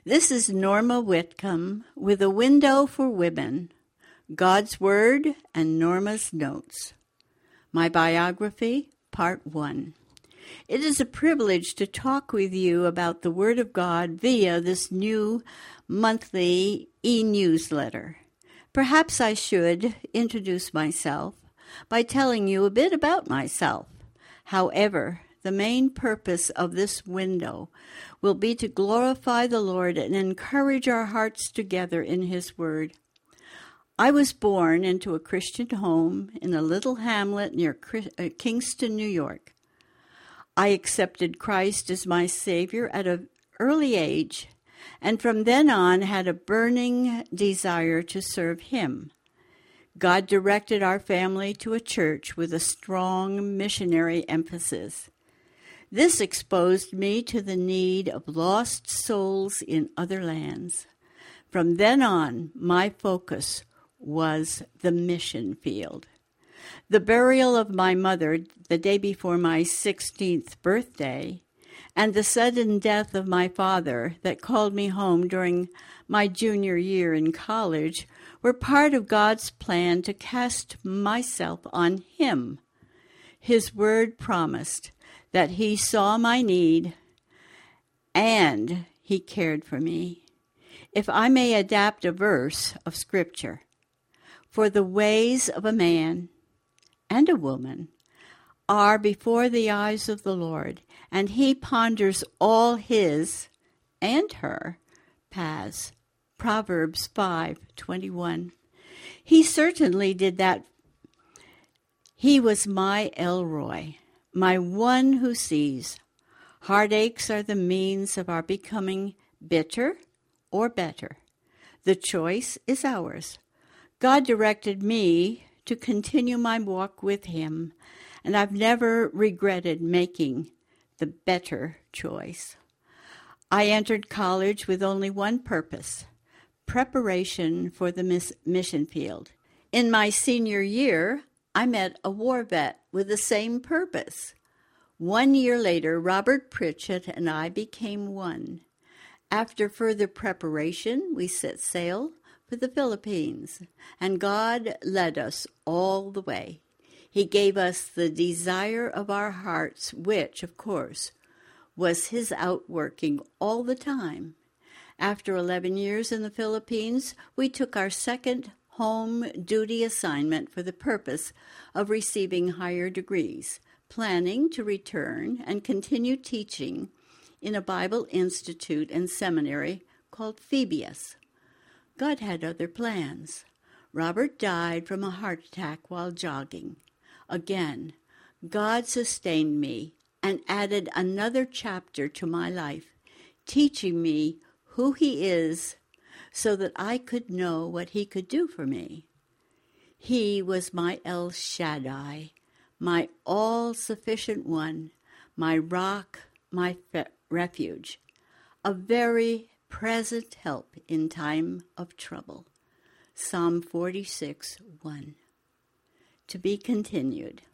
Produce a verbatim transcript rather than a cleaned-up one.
This is Norma Whitcomb with a window for women, God's Word and Norma's Notes. My biography, Part one. It is a privilege to talk with you about the Word of God via this new monthly e-newsletter. Perhaps I should introduce myself by telling you a bit about myself. However, the main purpose of this window will be to glorify the Lord and encourage our hearts together in His Word. I was born into a Christian home in a little hamlet near Kingston, New York. I accepted Christ as my Savior at an early age, and from then on had a burning desire to serve Him. God directed our family to a church with a strong missionary emphasis. This exposed me to the need of lost souls in other lands. From then on, my focus was the mission field. The burial of my mother the day before my sixteenth birthday, and the sudden death of my father that called me home during my junior year in college were part of God's plan to cast myself on Him. His Word promised that He saw my need and He cared for me. If I may adapt a verse of Scripture, for the ways of a man and a woman are before the eyes of the Lord, and He ponders all His and her paths. Proverbs five twenty-one. He certainly did that. He was my Elroy, my one who sees. Heartaches are the means of our becoming bitter or better. The choice is ours. God directed me to continue my walk with Him, and I've never regretted making the better choice. I entered college with only one purpose: preparation for the miss- mission field. In my senior year, I met a war vet with the same purpose. One year later, Robert Pritchett and I became one. After further preparation, we set sail for the Philippines, and God led us all the way. He gave us the desire of our hearts, which, of course, was His outworking all the time. After eleven years in the Philippines, we took our second home duty assignment for the purpose of receiving higher degrees, planning to return and continue teaching in a Bible institute and seminary called Phoebus. God had other plans. Robert died from a heart attack while jogging. Again, God sustained me and added another chapter to my life, teaching me who He is so that I could know what He could do for me. He was my El Shaddai, my all-sufficient one, my rock, my fe- refuge, a very present help in time of trouble. Psalm forty-six one. To be continued.